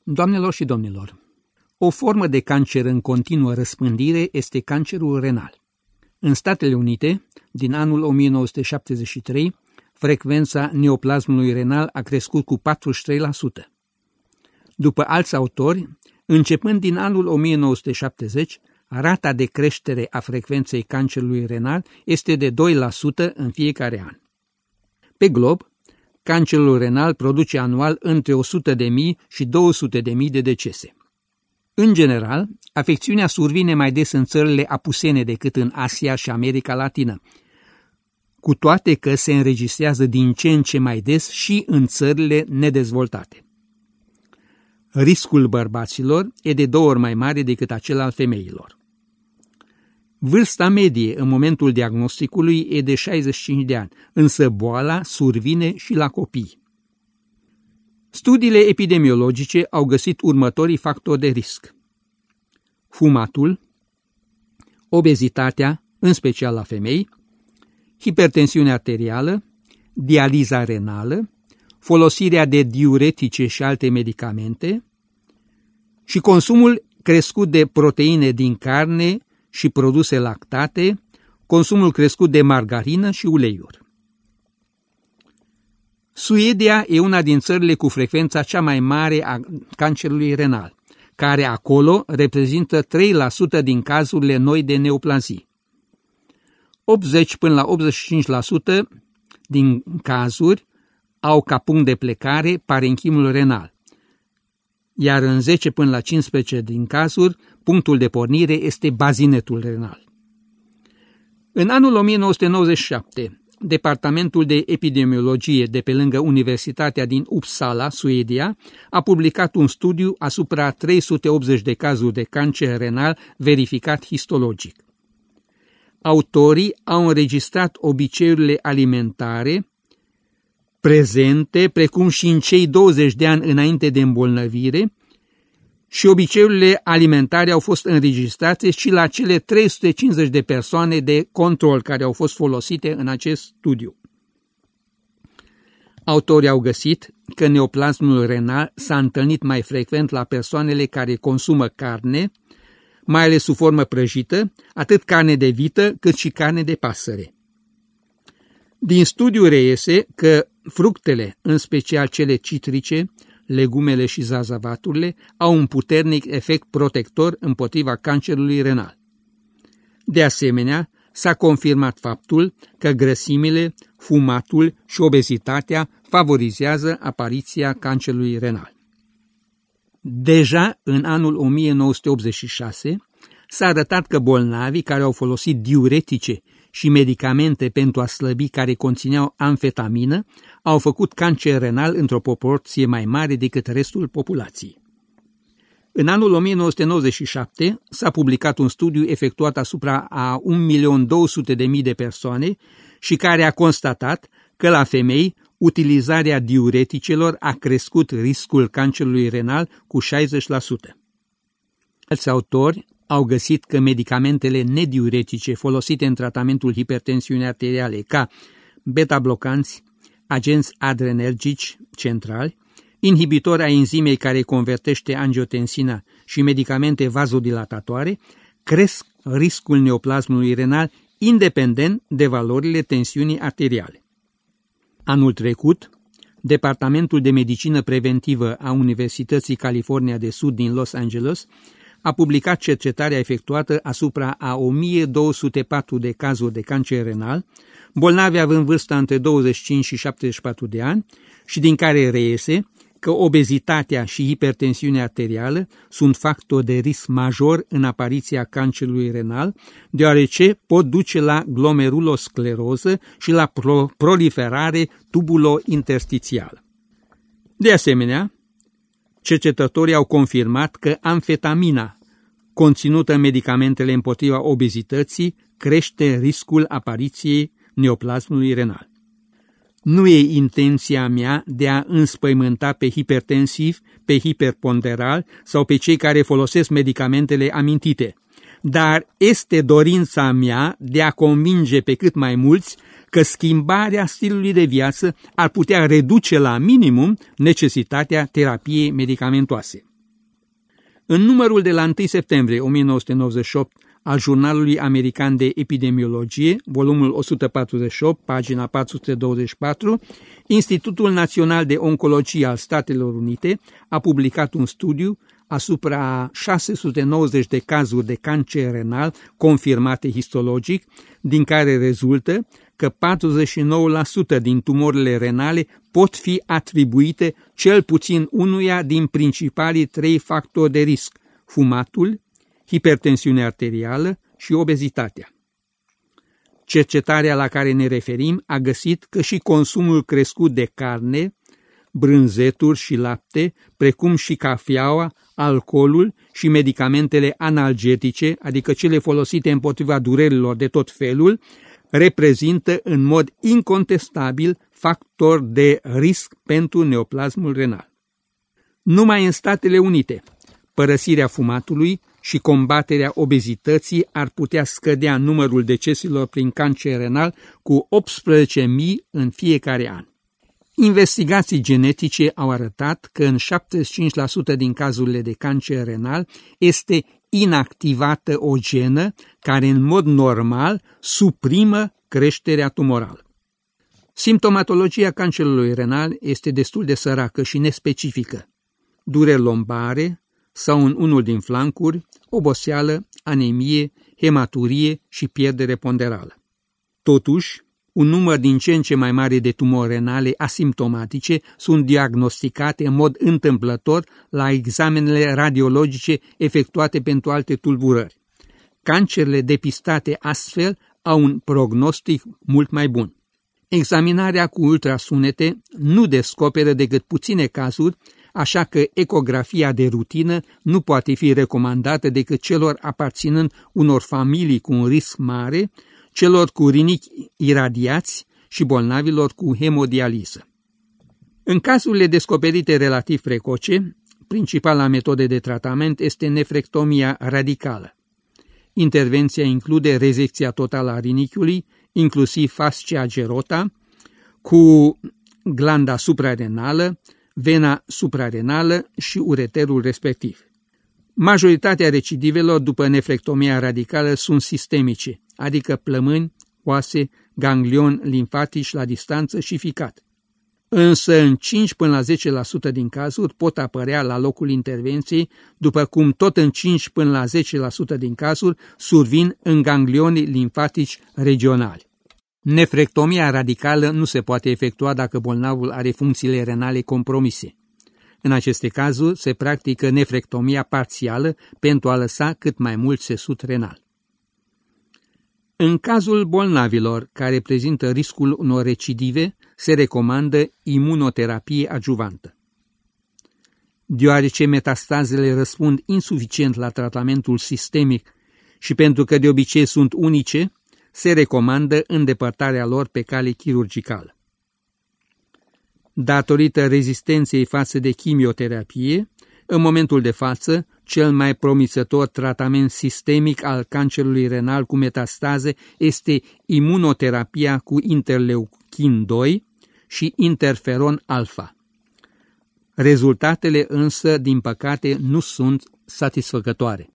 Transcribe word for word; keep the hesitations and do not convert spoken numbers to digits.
Doamnelor și domnilor, o formă de cancer în continuă răspândire este cancerul renal. În Statele Unite, din anul o mie nouă sute șaptezeci și trei, frecvența neoplasmului renal a crescut cu patruzeci și trei la sută. După alți autori, începând din anul o mie nouă sute șaptezeci, rata de creștere a frecvenței cancerului renal este de doi la sută în fiecare an. Pe glob, cancerul renal produce anual între o sută de mii și două sute de mii de decese. În general, afecțiunea survine mai des în țările apusene decât în Asia și America Latină, cu toate că se înregistrează din ce în ce mai des și în țările nedezvoltate. Riscul bărbaților e de două ori mai mare decât acela al femeilor. Vârsta medie în momentul diagnosticului e de șaizeci și cinci de ani, însă boala survine și la copii. Studiile epidemiologice au găsit următorii factori de risc: fumatul, obezitatea, în special la femei, hipertensiunea arterială, dializa renală, folosirea de diuretice și alte medicamente și consumul crescut de proteine din carne și produse lactate, consumul crescut de margarină și uleiuri. Suedia e una din țările cu frecvența cea mai mare a cancerului renal, care acolo reprezintă trei la sută din cazurile noi de neoplazie. optzeci până la optzeci și cinci la sută din cazuri au ca punct de plecare parenchimul renal, iar în zece până la cincisprezece din cazuri, punctul de pornire este bazinetul renal. În anul o mie nouă sute nouăzeci și șapte, Departamentul de Epidemiologie de pe lângă Universitatea din Uppsala, Suedia, a publicat un studiu asupra trei sute optzeci de cazuri de cancer renal verificat histologic. Autorii au înregistrat obiceiurile alimentare prezente, precum și în cei douăzeci de ani înainte de îmbolnăvire, și obiceiurile alimentare au fost înregistrate și la cele trei sute cincizeci de persoane de control care au fost folosite în acest studiu. Autorii au găsit că neoplasmul renal s-a întâlnit mai frecvent la persoanele care consumă carne, mai ales sub formă prăjită, atât carne de vită cât și carne de pasăre. Din studiu reiese că fructele, în special cele citrice, legumele și zazavaturile, au un puternic efect protector împotriva cancerului renal. De asemenea, s-a confirmat faptul că grăsimile, fumatul și obezitatea favorizează apariția cancerului renal. Deja în anul o mie nouă sute optzeci și șase s-a arătat că bolnavii care au folosit diuretice și medicamente pentru a slăbi care conțineau amfetamină au făcut cancer renal într-o proporție mai mare decât restul populației. În anul o mie nouă sute nouăzeci și șapte s-a publicat un studiu efectuat asupra a un milion două sute de mii de persoane și care a constatat că la femei utilizarea diureticelor a crescut riscul cancerului renal cu șaizeci la sută. Alți autori au găsit că medicamentele nediuretice folosite în tratamentul hipertensiunii arteriale, ca beta-blocanți, agenți adrenergici centrali, inhibitori a enzimei care convertește angiotensina și medicamente vazodilatatoare, cresc riscul neoplasmului renal independent de valorile tensiunii arteriale. Anul trecut, Departamentul de Medicină Preventivă a Universității California de Sud din Los Angeles a publicat cercetarea efectuată asupra a o mie două sute patru de cazuri de cancer renal, bolnavi având vârsta între douăzeci și cinci și șaptezeci și patru de ani, și din care reiese că obezitatea și hipertensiunea arterială sunt factori de risc major în apariția cancerului renal, deoarece pot duce la glomeruloscleroză și la pro- proliferare tubulo-interstițială. De asemenea, cercetătorii au confirmat că amfetamina conținută în medicamentele împotriva obezității crește riscul apariției neoplasmului renal. Nu e intenția mea de a înspăimânta pe hipertensiv, pe hiperponderal sau pe cei care folosesc medicamentele amintite, dar este dorința mea de a convinge pe cât mai mulți că schimbarea stilului de viață ar putea reduce la minimum necesitatea terapiei medicamentoase. În numărul de la întâi septembrie o mie nouă sute nouăzeci și opt al Jurnalului American de Epidemiologie, volumul o sută patruzeci și opt, pagina patru sute douăzeci și patru, Institutul Național de Oncologie al Statelor Unite a publicat un studiu asupra șase sute nouăzeci de cazuri de cancer renal confirmate histologic, din care rezultă că patruzeci și nouă la sută din tumorile renale pot fi atribuite cel puțin unuia din principalii trei factori de risc: fumatul, hipertensiunea arterială și obezitatea. Cercetarea la care ne referim a găsit că și consumul crescut de carne, brânzeturi și lapte, precum și cafeaua, alcoolul și medicamentele analgetice, adică cele folosite împotriva durerilor de tot felul, reprezintă în mod incontestabil factor de risc pentru neoplasmul renal. Numai în Statele Unite, părăsirea fumatului și combaterea obezității ar putea scădea numărul deceselor prin cancer renal cu optsprezece mii în fiecare an. Investigații genetice au arătat că în șaptezeci și cinci la sută din cazurile de cancer renal este inactivată o genă care în mod normal suprimă creșterea tumorală. Simptomatologia cancerului renal este destul de săracă și nespecifică: dureri lombare sau în unul din flancuri, oboseală, anemie, hematurie și pierdere ponderală. Totuși, un număr din ce în ce mai mare de tumori renale asimptomatice sunt diagnosticate în mod întâmplător la examenele radiologice efectuate pentru alte tulburări. Cancerele depistate astfel au un prognostic mult mai bun. Examinarea cu ultrasunete nu descoperă decât puține cazuri, așa că ecografia de rutină nu poate fi recomandată decât celor aparținând unor familii cu un risc mare, celor cu rinichi iradiați și bolnavilor cu hemodializă. În cazurile descoperite relativ precoce, principala metodă de tratament este nefrectomia radicală. Intervenția include rezecția totală a rinichiului, inclusiv fascia gerota, cu glanda suprarenală, vena suprarenală și ureterul respectiv. Majoritatea recidivelor după nefrectomia radicală sunt sistemice, adică plămâni, oase, ganglion limfatici la distanță și ficat. Însă în cinci până la zece la sută din cazuri pot apărea la locul intervenției, după cum tot în cinci până la zece la sută din cazuri survin în ganglionii limfatici regionali. Nefrectomia radicală nu se poate efectua dacă bolnavul are funcțiile renale compromise. În aceste cazuri se practică nefrectomia parțială pentru a lăsa cât mai mult țesut renal. În cazul bolnavilor care prezintă riscul unor recidive, se recomandă imunoterapie adjuvantă. Deoarece metastazele răspund insuficient la tratamentul sistemic și pentru că de obicei sunt unice, se recomandă îndepărtarea lor pe cale chirurgicală. Datorită rezistenței față de chimioterapie, în momentul de față, cel mai promițător tratament sistemic al cancerului renal cu metastaze este imunoterapia cu interleukin doi și interferon alfa. Rezultatele însă, din păcate, nu sunt satisfăcătoare.